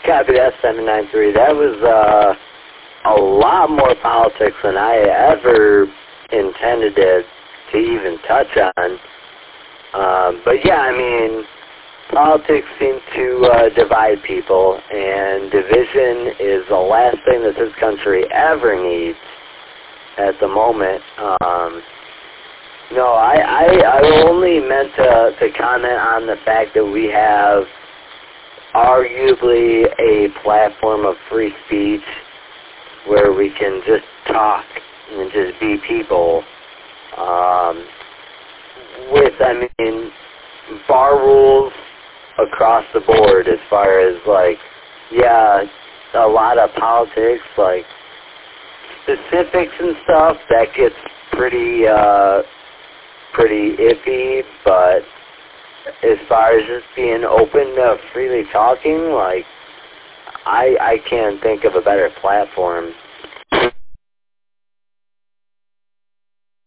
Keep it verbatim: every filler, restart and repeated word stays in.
copy that, seven nine three. That was uh, a lot more politics than I ever intended it to even touch on. Um, but yeah, I mean, politics seem to uh, divide people, and division is the last thing that this country ever needs at the moment. Um, no, I, I, I only meant to, to comment on the fact that we have arguably a platform of free speech where we can just talk and just be people. Um, with, I mean, bar rules across the board as far as, like, yeah, a lot of politics, like, specifics and stuff, that gets pretty, uh, pretty iffy, but as far as just being open to freely talking, like, I, I can't think of a better platform